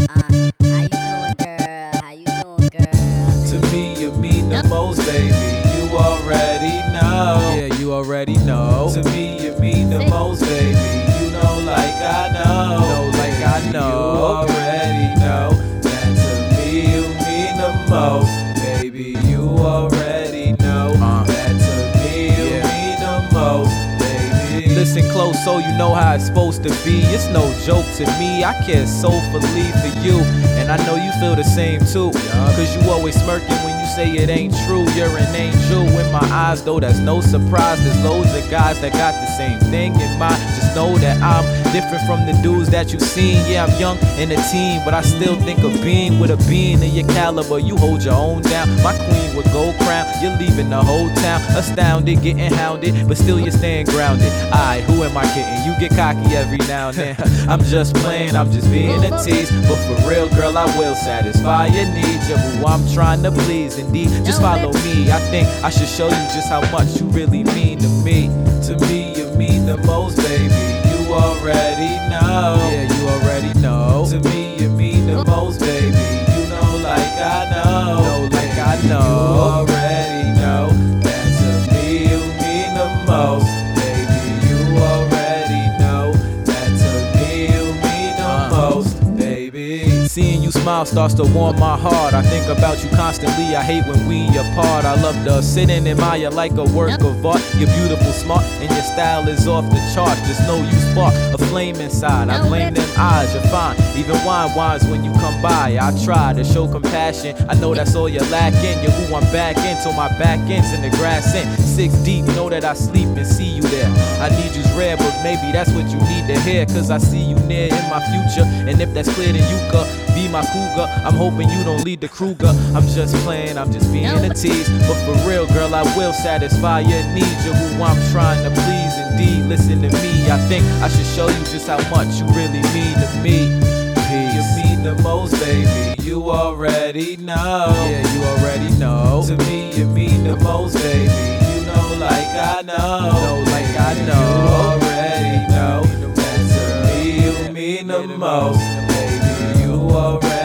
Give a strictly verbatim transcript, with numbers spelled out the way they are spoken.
Uh, how you doing, girl? How you doing, girl? To me, you mean the most, baby. You already know. Yeah, you already know. To me, you mean the most, baby. You know, like I know. Know like I You know. already know that to me you mean the most, baby. You already know Uh. that to me you Yeah. mean the most, baby. Listen close so you know how it's supposed to be. It's no joke to me, I care soulfully for you. And I know you feel the same too. Cause you always smirking when you say it ain't true. You're an angel in my eyes, though that's no surprise. There's loads of guys that got the same thing in mind. Just know that I'm different from the dudes that you've seen. Yeah, I'm young and a teen, but I still think of being with a being of your caliber. You hold your own down, my queen with gold crown. You're leaving the whole town astounded, getting hounded, but still you're staying grounded. Aight, who am I kidding? You get cocky every now and then. I'm just playing, I'm just being a tease. But for real, girl, I will satisfy your needs. You're who I'm trying to please, indeed. Just follow me. I think I should show you just how much you really mean to me. To me, you mean the most, baby. You already know. Yeah, you already know. To me, you mean the most, baby. You know, like I know. Know like I You know. already know that to me you mean the most, baby. You already know that to me you mean the Uh. most, baby. Seeing you smile starts to warm my heart. I think about you constantly, I hate when we apart. I love to sit and admire like a work of art. You're beautiful, smart, and your style is off the charts. Just know you spark a flame inside. I blame them eyes, you're fine. Even wine wines when you come by. I try to show compassion. I know that's all you're lacking. You're who I'm back in, till my back ends in the grass in. Six deep, know that I sleep and see you there. I need you's rare, but maybe that's what you need to hear. Cause I see you near in my future. And if that's clear, then you could be my cougar. I'm hoping you don't lead the Kruger. I'm just playing, I'm just being a tease. But for real, girl, I will satisfy your needs. You're who I'm trying to please, indeed. Listen to me, I think I should show you just how much you really mean to me. You Peace. mean the most, baby. You already know. Yeah, you already know. To me, you mean the most, baby. You know, like I know. Know like I You know. already know that to me you mean the most, baby. You already